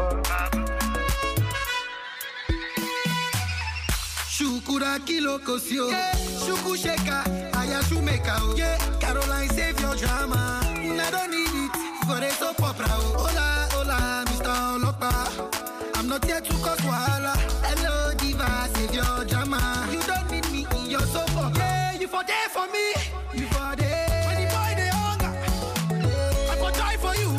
Shukura kilo kosio, shuku sheka, ayashumeka o. Caroline save your drama, I don't need it for a soap opera. Hola, hola, Mr. Olopa, I'm not here to cause wahala. Hello diva, save your drama. You don't need me in your soap opera. Yeah, you for there for me, you for there. When the boy they hunger, I for die for you.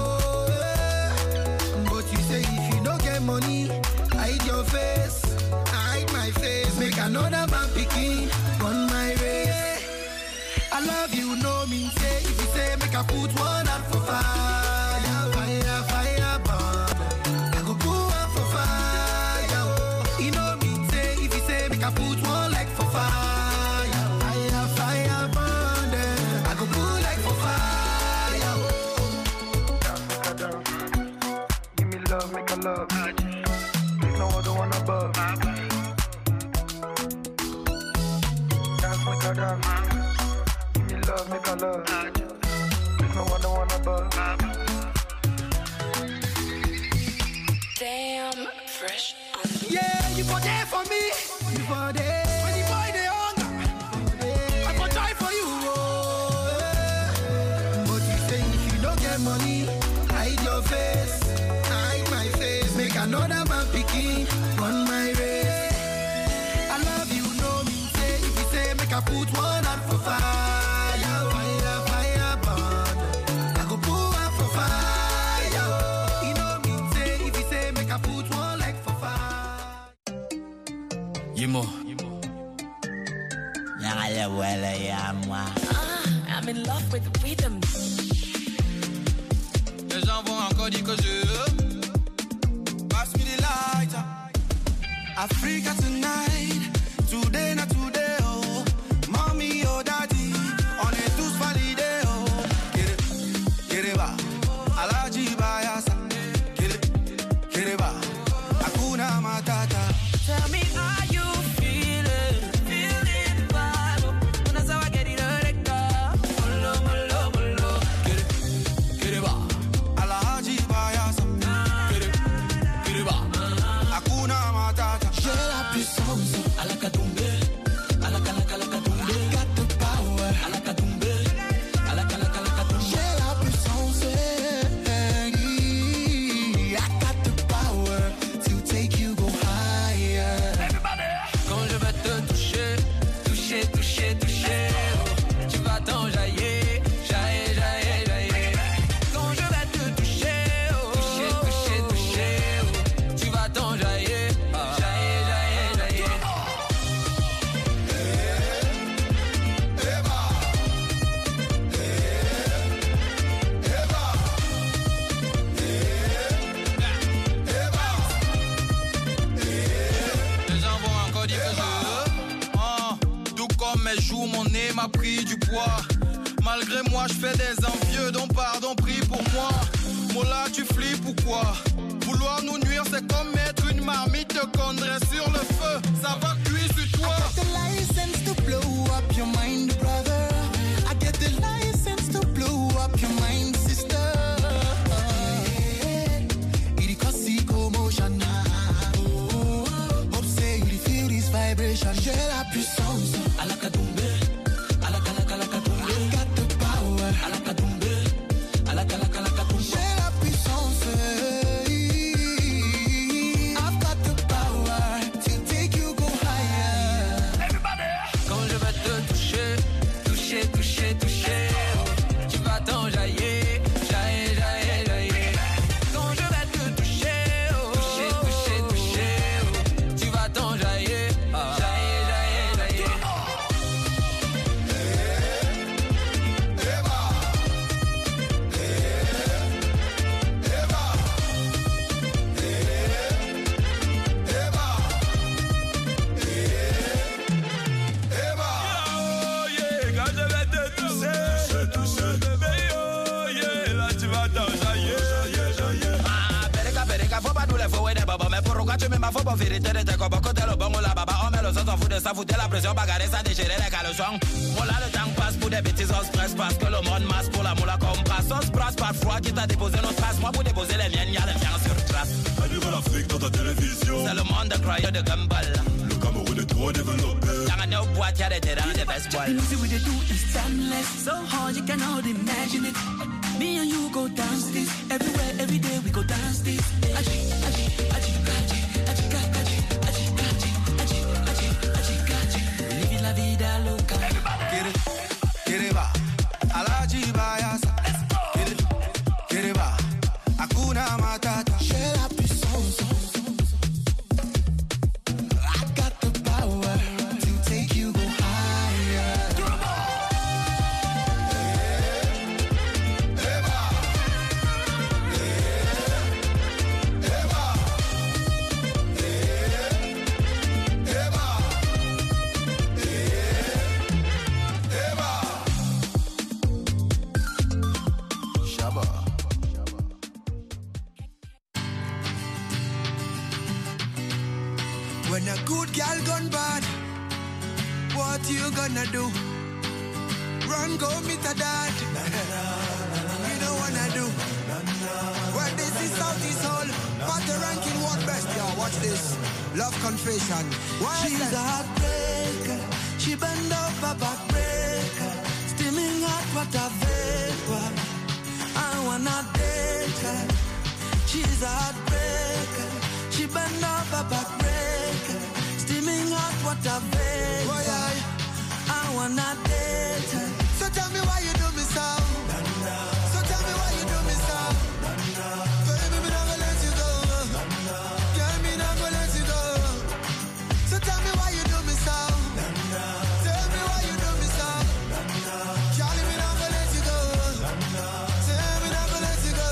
But you say if you don't get money, hide your face. My face, make another man picking on my race. I love you, no mean say. If you say make I put one out for fire, fire, fire, burn. I go put one for fire. You know mean say. If you say make I put one like for fire, fire, fire, burn. I go put like for fire. Give me love, make a love. There's no other one above. Make a dance. Give me love, make a love. There's no other one above. Damn, fresh on the Yeah, you for there for me. You for there. When the boy they hunger, I for die for you. But you say if you don't get money, hide your face. Hide my face. Make another man picking on my race. I love you, no me say. If you say make I put one out for fire, fire, fire, burn. I go put one for fire. You know me say. If you say make I put one like for fire. Yimo. I'm in love with the rhythm. Les gens vont encore dire que je pass me the lighter. Africa tonight, today not today, oh. Mommy, oh daddy, on est tous validés, oh. Kireba, Alaji Bayasa, Kireba, Hakuna Matata. Tell me how you feeling vibe. Una sawa get it molo, molo, molo. Kireba, Alaji Bayasa, Kireba, Hakuna Matata. J'ai la puissance, à la Katumbe, à la Kalakatumbe. I got the power, à la Katumbe, à la Kalakatumbe. j'ai la puissance, I got the power to take you go higher. Quand je vais te toucher, toucher, toucher, toucher, oh, tu vas t'enjailler, jaillir, jaillir, jaillir. Quand je vais te toucher, oh, toucher, toucher, toucher, oh, tu vas t'enjailler, jaillir, jaillir, jaillir. Les gens vont encore dire que je tout comme mes joues, mon nez m'a pris du poids. Malgré moi, je fais des envieux, donc pardon, prie pour moi. Mola, tu flippes ou quoi? Vouloir nous nuire, c'est comme mettre une marmite de condré sur le feu. Ça va cuire sur toi. I got the license to blow up your mind, brother. I get the license to blow up your mind, sister. It cause commotion. Hope say you feel this vibration. J'ai la puissance, À la Katumbe, à la Kalakatumbe. I got the power. À la Katumbe, à la Kalakatumbe. J'ai la puissance, I've got the power to take you go higher. Quand je vais te toucher, toucher, toucher, toucher, oh, tu vas t'enjailler, jaillir, jaillir, jaillir. Quand je vais te toucher, oh, toucher, toucher, toucher, oh, tu vas t'enjailler, jaillir, jaillir, jaillir. Oh yeah, quand je vais te toucher, bébé, oh yeah, là tu vas t'enjailler. Pereka, faut pas nous les fouer des babas. Mais pourquoi tu m'aimes, faut pas vérité de tes copains. Côté le bon ou la baba, on met le son, s'en fout de ça, foutre la pression, bagarrer, ça déchirer les caleçons. Moi là, le temps passe pour des bêtises, on se presse parce que le monde masse pour la moula comme passe. On se brasse parfois, qui t'a déposé nos traces. Moi pour déposer les miennes, y'a les miens sur trace. tout le monde croit de gumball. Le Cameroun est trop développé. Y'en a no boîte, y'a des terrains, des best boys. The music we dey do is timeless, so hard you cannot imagine it. Me and you go dance this, everywhere, every day we go dance this. Aji, aji, aji, aji, aji, aji, aji, aji, aji, aji, aji. Living la vida loca. Get it, va. Alaji Bayasa. Get it, va. Hakuna Matata. J'ai la puissance. I got the power to take you go higher. When a good girl gone bad, what you gonna do? Run, go meet a dad. You know what I do. Well, this is Southeast Hall. But the ranking what best, y'all. Watch this. Love confession. Why she's a heartbreaker. She bend over backbreaker. Steaming hot water vapor. I wanna date her. She's a heartbreaker. She bend over backbreaker. Steaming hot water vapor. I wanna date her. So tell me why you do me so. So tell me why you do me so. Baby, me not gonna let you go. Girl, me not gonna let you go. So tell me why you do me so. Tell me why you do me so. Charlie, me not gonna let you go. Tell me not gonna let you go.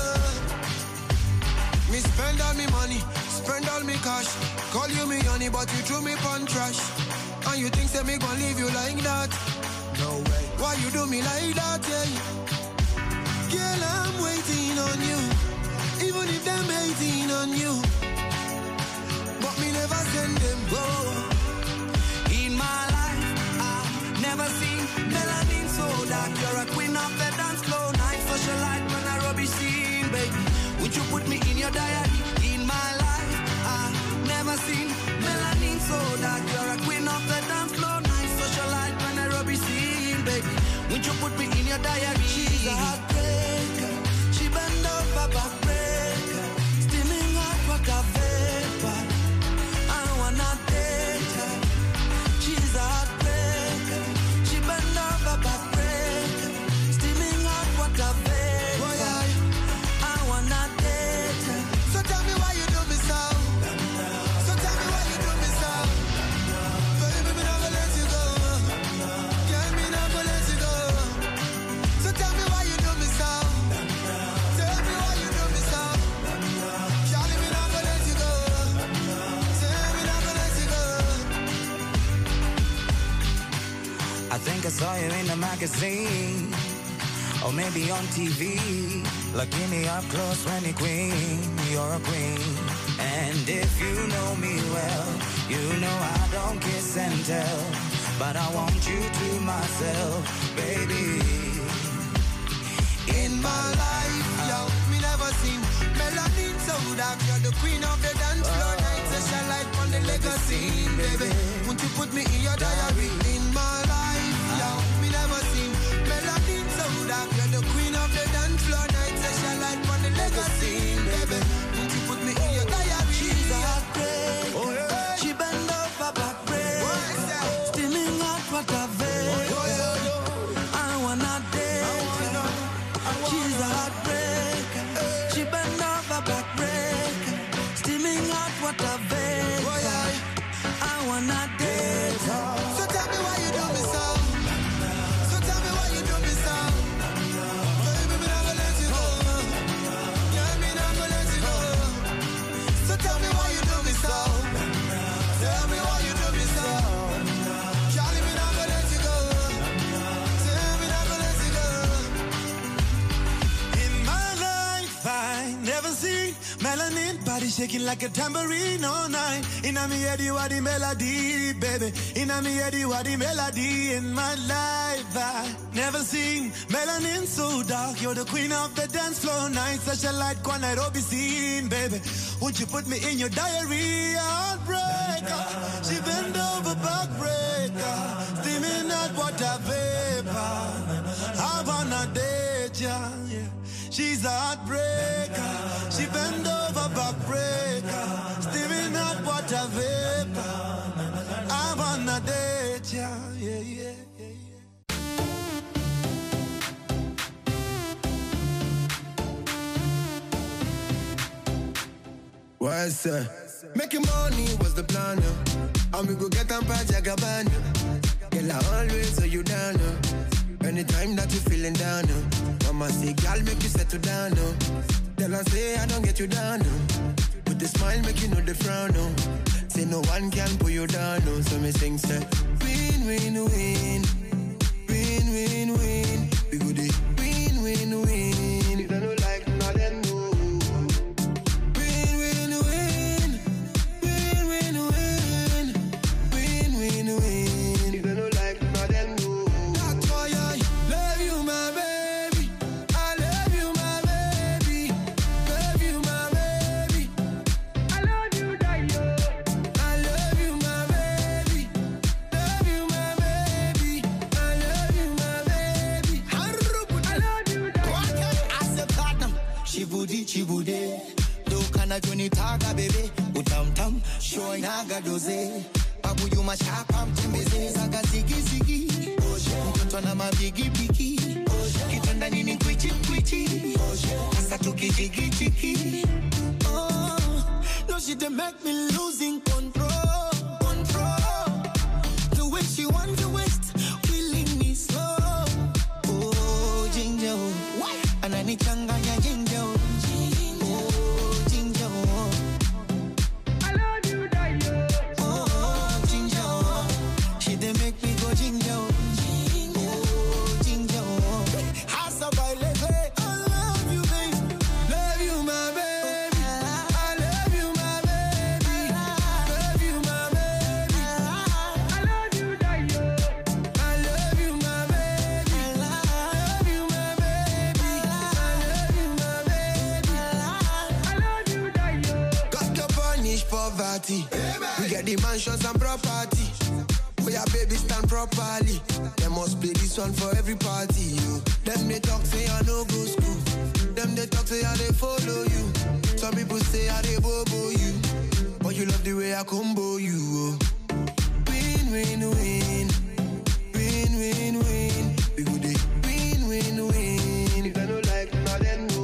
Me spend all me money, spend all me cash. Call you me honey, but you threw me pon trash. And you think say me gon' leave you like that? No way. Why you do me like that, yeah? Girl, I'm waiting on you, even if them hating on you. But me never send them go. In my life, I've never seen melanin so dark. You're a queen of the dance floor. Night socialite when I rubbish scene, baby. Would you put me in your diary? In my life, I've never seen melanin so dark. You're a queen of the dance floor. Night socialite when I rubbish scene, baby. Would you put me in your diary? She's a heartbreaker. She bend over backbreaker. Steaming hot water vapor. I wanna date her. She's a heartbreaker. She bend over backbreaker. Steaming hot water vapor. I wanna date her. So tell me why you do me so. So tell me why you do me so. Baby, me not gonna let you go. Girl, me not gonna let you go. So tell me why you do me so. Tell me why you do me so. Charlie, me not gonna let you go. Tell me not gonna let you go. I think I saw you in the magazine, or maybe on TV. Looking me up close when you're queen, you're a queen. And if you know me well, you know I don't kiss and tell, but I want you to myself, baby. In my life, yo, me never seen melanin so dark. You're the queen of the dance floor. Night session light on the legacy, baby. Won't you put me in your diary? In my life, yo, me never seen melanin so dark. You're the queen of the dance floor. Night session light on the legacy, baby. Won't you put me in your diary? She's a heartbreaker. She bend over backbreaker. Steaming hot water vapor. I wanna date her. She's a heartbreaker. She bend over backbreaker. Steaming hot water vapor. I wanna date her. So tell me why you do me so. So tell me why you do me so. Baby, me not gonna let you go. Yeah, me not gonna let you go. So tell me why you do me so. Tell me why you do me so. Charlie, me not gonna let you go. Tell me not gonna let you go. In my life, I never see queen, melanin, body shaking like a tambourine all night. Inna me head you are the melody, baby. Inna me head you are the melody in my life. I never seen melanin so dark. You're the queen of the dance floor night. Such a light one I'd be seen, baby. Won't you put me in your diary? Heartbreaker, she bend over backbreaker, steaming hot water vapor. I wanna date ya, yeah. She's a heartbreaker, she bend over backbreaker, steaming hot water vapor. I wanna date ya, yeah, yeah, yeah, yeah. What's up? Making money was the plan, and we go get them by Jagaban. Girl, I always hold you down, anytime that you feeling down, Mama say, girl, make you settle down, Tell her say, I don't get you down, With the smile, make you know the frown, Say no one can pull you down, So me sing, say, win, win, win, win, win, win. We go the win, win, win. If I don't like, now then no. Win, win, win, win, win, win, win, win, win. If I don't like, now then no. That's why I love you, my baby. I love you, my baby. Love you, my baby. I love you, Dayo. I love you, my baby. Love you, my baby. I love you, my baby. I love you, Dayo. As a partner, Chibudi, do kana joni taga baby, utam show naga doze, babu you mashapam tembeze, zaga zigi, mtoto na mabigi bigi, kitanda nini kwichi, asa tukijigi. Oh, no she dey make me losing control. The way she want to waste, killing me slow. Oh, ginger, anani changanya ginger. We get the mansions and property. For your baby stand properly. They must play this one for every party. You. Them they talk say I no go school. Them they talk say I they follow you. Some people say I they bobo you. But you love the way I combo you. Win, win, win. Win, win, win. We go the win, win, win. If I don't like, now then no.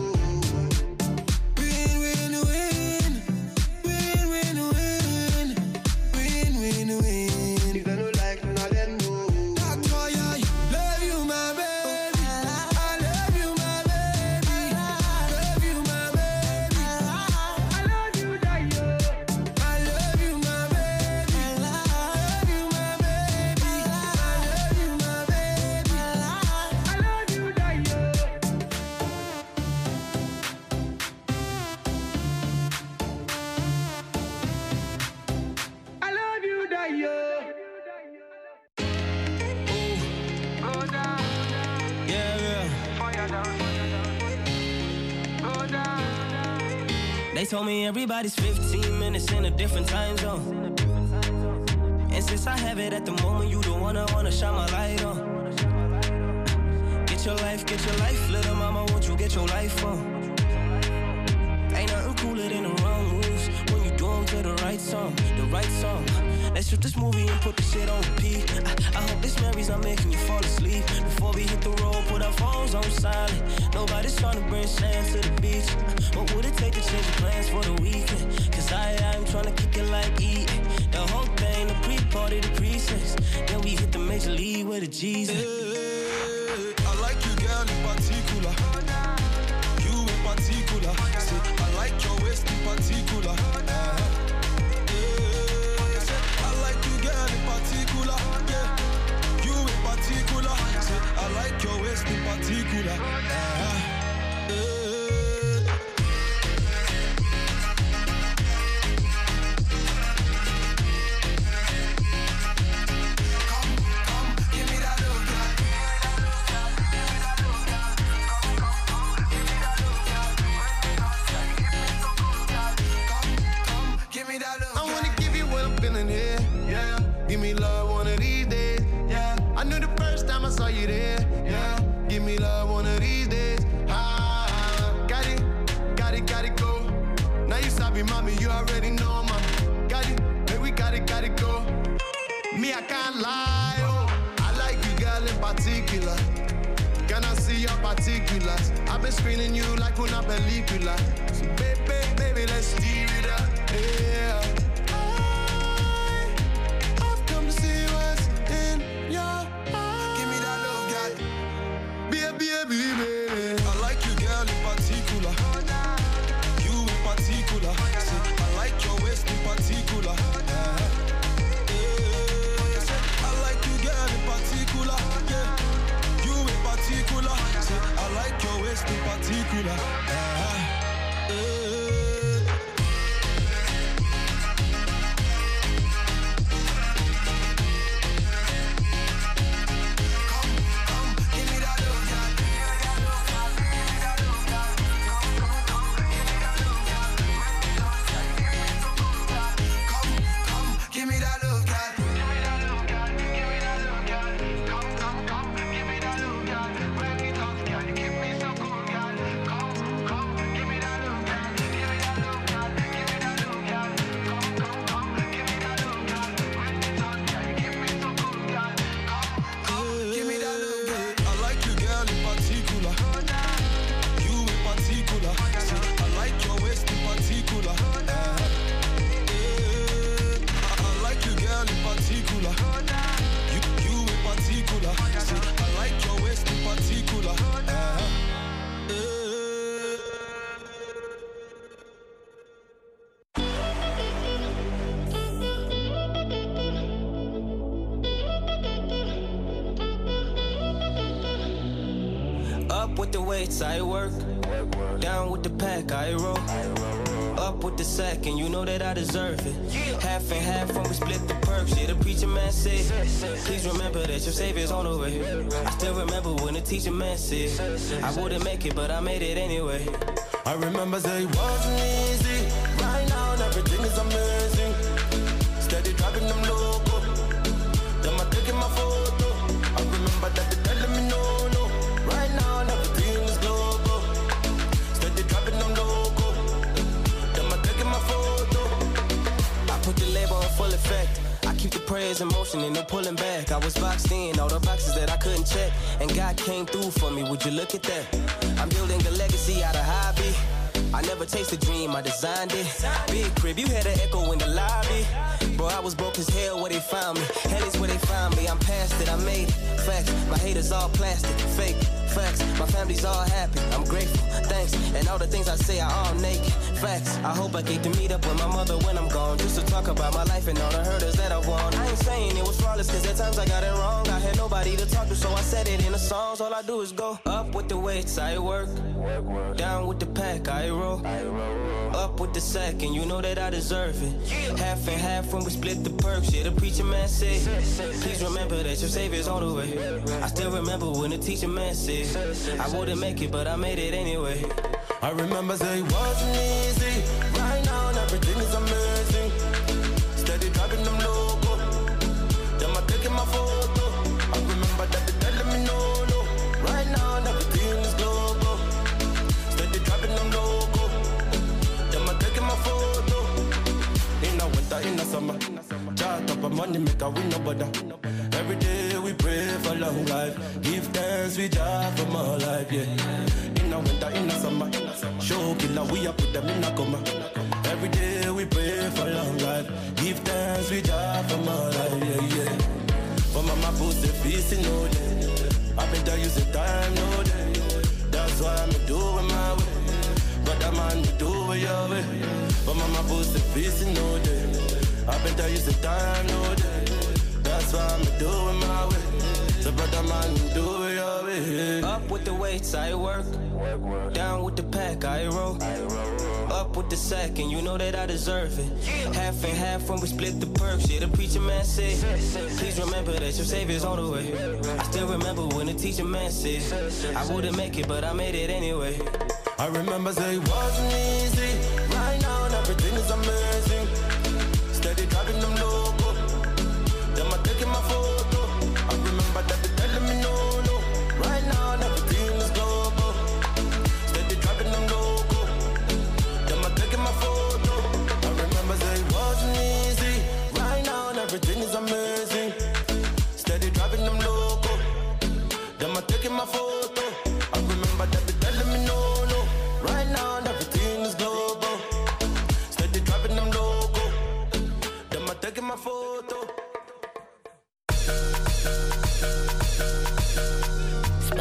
They told me everybody's 15 minutes in a different time zone. And since I have it at the moment, you don't wanna shine my light on. Get your life, little mama, won't you get your life on? Ain't nothing cooler than the wrong moves when you do them to the right song. Let's shoot this movie and put the shit on repeat. I hope this memories are making you fall asleep. Before we hit the road, put our phones on silent. Nobody's trying to bring sand to the beach. What would it take to change the plans for the weekend? Cause I'm trying to kick it like E. The whole thing, the pre-party, the pre-sex. Then we hit the major league with the G's. Hey, I like you, girl, in particular. You in particular. Say, I like your waist in particular. I like you, girl, in particular. Yeah, you in particular. Say, I like your waist in particular. already know, man. Got it, man, we got it go. Me, I can't lie, oh. I like you, girl, in particular. Can I see your particulars? I've been screening you like una película. So baby, let's steer it up, yeah. I've come to see what's in your eyes. Give me that love, girl. Baby. I like you, girl, in particular. You in particular. Say, I like your waist in particular. I like you, girl, in particular. Yeah. You in particular. Say, I like your waist in particular. I work, down with the pack, I roll. Up with the sack, and you know that I deserve it. Half and half when we split the perks. Yeah, the preacher man said, please remember that your savior's on the way. I still remember when the teacher man said, I wouldn't make it, but I made it anyway. I remember say it wasn't easy. Right now, everything is amazing. Steady driving them loco. Them I taking my photo. I remember that they telling me no. Right now, everything is global. Steady driving them loco. Them I taking my photo. I put the label on full effect. I keep the prayers in motion and no pulling back. I was boxed in, all the boxes that I couldn't check. And God came through for me, would you look at that? I'm building a legacy out of hobby. I never chased a dream, I designed it. Big crib, you had an echo in the lobby. Bro, I was broke as hell where they found me. Hell is where they found me, I'm past it, I made it. Facts, my haters all plastic, fake. Facts, my family's all happy, I'm grateful, thanks. And all the things I say are all naked. Facts, I hope I get to meet up with my mother when I'm gone. Just to talk about my life and all the hurdles that I've won. I ain't saying it was flawless, cause at times I got it wrong. I had nobody to talk to, so I said it in the songs. All I do is go up with the weights, I work. Down with the pack, I roll. Up with the sack, and you know that I deserve it. Half and half when we split the perks. Yeah, the preacher man said, please remember that your savior's on the way. I still remember when the teacher man said, I wouldn't make it, but I made it anyway. I remember say it wasn't easy. Right now, everything is amazing. Steady driving them loco. Them I taking my photo. I remember that they telling me no. Right now, everything is global. Steady driving them loco. Them I taking my photo. In the winter, in the summer. Chart up a money, make a win no bother. Every day we pray for long life. Give thanks we job for more life, yeah. In the winter, in the summer. Show killer, we up put them in a coma. Every day we pray for long life. Give thanks we job for more life, yeah. For mama put the feast in no day. I've been there using time, no day. That's why I'm doing my way. Brother man, you do it your way. For mama put the feast in no day. I've been there using time, no day. That's why I'm doing my way. So brother man, do it your way. Up with the weights, I work. Down with the pack, I roll. Up with the sack, and you know that I deserve it. Half and half when we split the perks. Yeah, the preacher man said, please remember that your savior's on the way. I still remember when the teacher man said, I wouldn't make it, but I made it anyway. I remember say it wasn't easy. Right now, everything is amazing. Steady driving them loco. Them I taking my photo. I remember that they telling me no. Right now, everything is global. Steady driving them loco. Them I taking my photo. I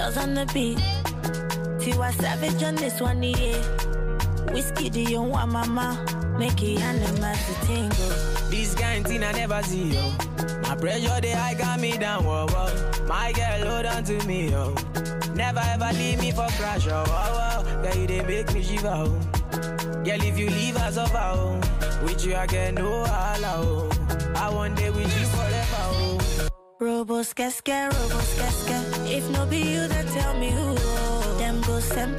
girls on the beat. Tiwa Savage on this one, yeah. Whiskey, do you want mama? Make it animals to tingle. This kind thing I never see, yo. My pressure, the high got me down, whoa, whoa. My girl, hold on to me, yo. Never ever leave me for crash, oh, oh, oh. Girl, you they make me shiver, oh. Girl, if you leave us over, oh. With you, I get no all, oh. I one day with you forever, oh. Robos, casca. If no be you, then tell me who. Them go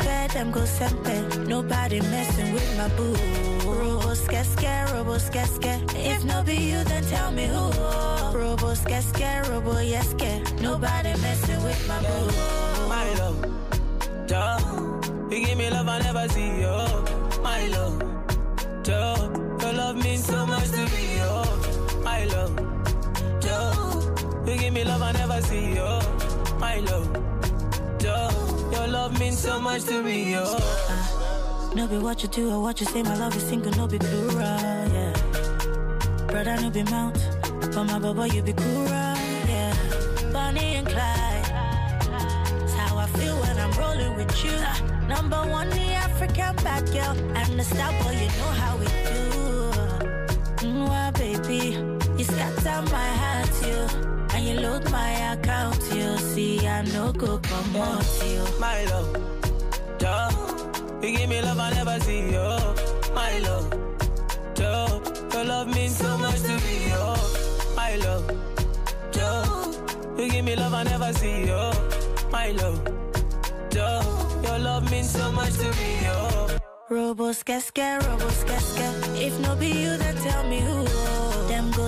sempe. Nobody messing with my boo. Robos, casca. If no be you, then tell me who. Robos, casca. Nobody messing with my boo. My love, duh. You give me love I never see, yo. My love, duh. Your love means so much to me, yo. My love, duh. You give me love I never see, yo. My love, duh. Your love means so much to me, yo. No be what you do or what you say, my love is single, no be plural, yeah. Brother, no be mount, but my baba, you be cool, yeah. Bonnie and Clyde, that's how I feel when I'm rolling with you. Number one, the African bad girl, and the star boy, you know how we do. Mwah, baby, you scatter my heart, you. And you load my account, you see, I no go come out, you. My love, duh. You give me love I never see, yo. My love, duh. Your love means so much to me, yo. My love, duh. You give me love I never see, yo. My love, duh. Your love means so much to me, yo. Robos, casca. If no be you, then tell me who. Them go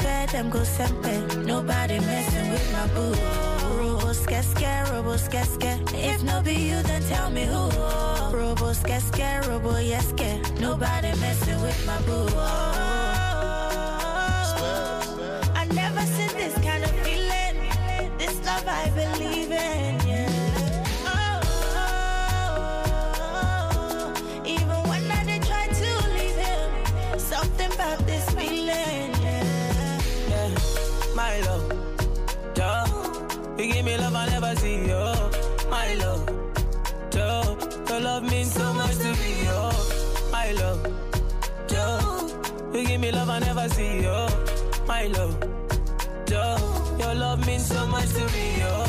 sempe. Nobody messing with my boo. Robos, casca. If no be you, then tell me who. Robos, casca. Nobody messing with my boo. I never seen this kind of feeling. This love I believe in, yeah. Something about this feeling, yeah. My love, duh. You give me love I never see, yo. My love, duh. Your love means so much to me, yo. My love, duh. You give me love I never see, yo. My love, duh. Your love means so much to me, yo.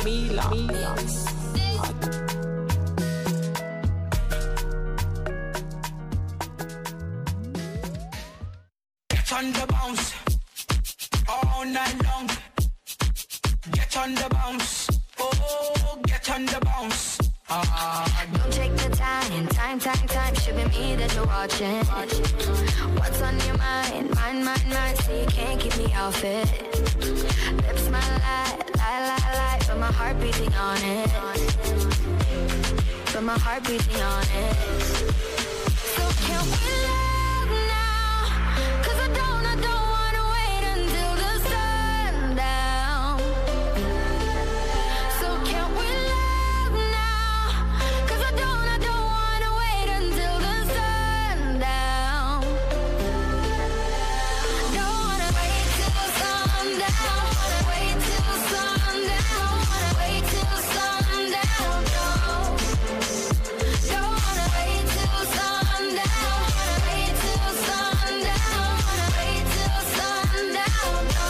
On the bounce, all night long. Get on the bounce, oh, get on the bounce. Don't take the time. Should be me that you're watching. What's on your mind? Mine. So you can't keep me off it. Lips my lie, but my heart beating on it. So can we love now? 'Cause I don't wanna wait until the sundown. So can we love now? 'Cause I don't wanna wait until the sundown. Don't wanna wait till sundown. Wait till sundown. Wait till sundown. No. Don't wanna wait till sundown. Wait till sundown. Wait till sundown. No.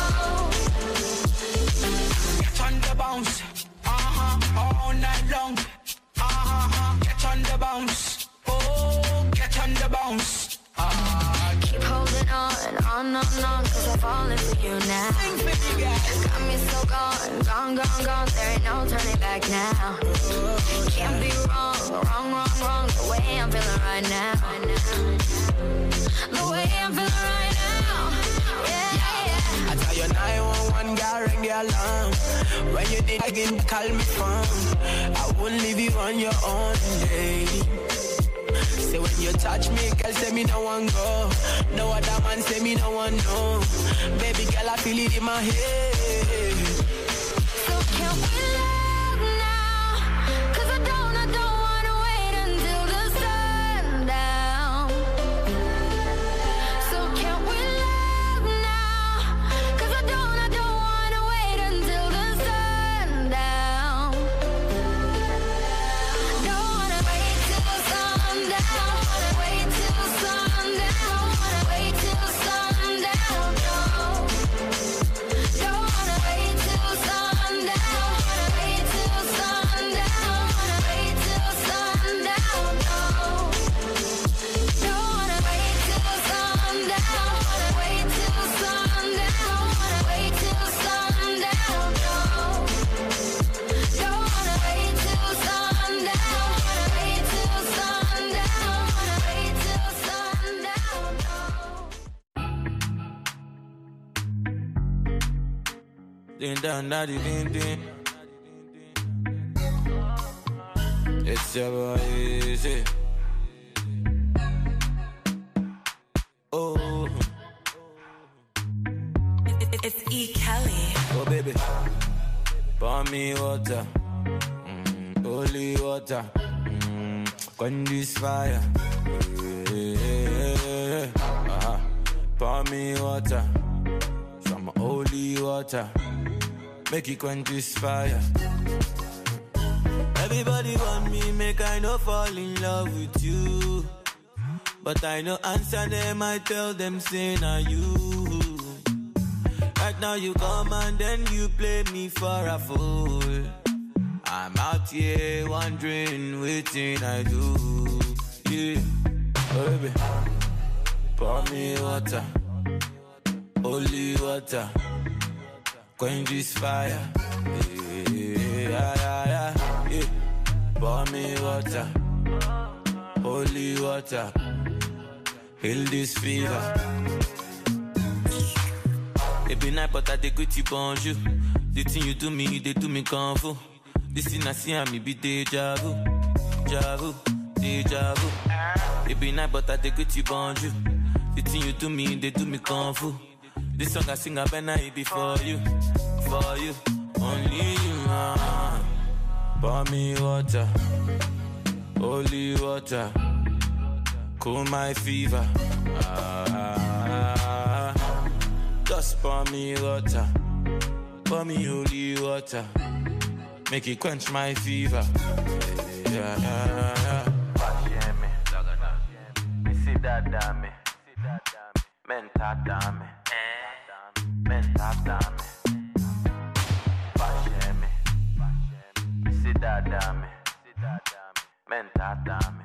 Get on the bounce, all night long. Get on the bounce, oh, get on the bounce. Keep holding on, 'cause I'm falling for you now. Got me so gone, there ain't no turning back now. Can't be wrong, the way I'm feeling right now. The way I'm feeling right now, yeah. I tell you 911, girl, ring the alarm. When you did again, call me from. I wouldn't leave you on your own, lady. Say when you touch me, girl, say me no one go. No other man say me no one know. Baby girl, I feel it in my head. So can we love now? 'Cause I don't wanna wait until the sundown. So can we love now? 'Cause I don't wanna wait until the sundown. Din dan da di din din. It's your boy Easy. Oh, it's E. Kelly. Oh baby, pour me water, holy water, quench this fire. Pour me water, some holy water, make it quench this fire. Everybody want me, make I no fall in love with you. But I no answer them, I tell them, say na you. Right now you come and then you play me for a fool. I'm out here wondering waiting I do. Yeah, oh baby, pour me water, holy water, quench this fire. Yeah. Pour me water, holy water, heal this fever. It be night, but I take with you, bonjour. The thing you do me, they do me kung fu. This thing I see, I me be deja vu, deja vu. It be night, but I take with you, bonjour. The thing you do me, they do me kung fu. This song I sing, I better it be for you, only you. Pour me water, holy water, cool my fever. Just pour me water, pour me holy water, make it quench my fever. Yeah. Me see that dame, mental dame, mental dame. See that dame, mental dame.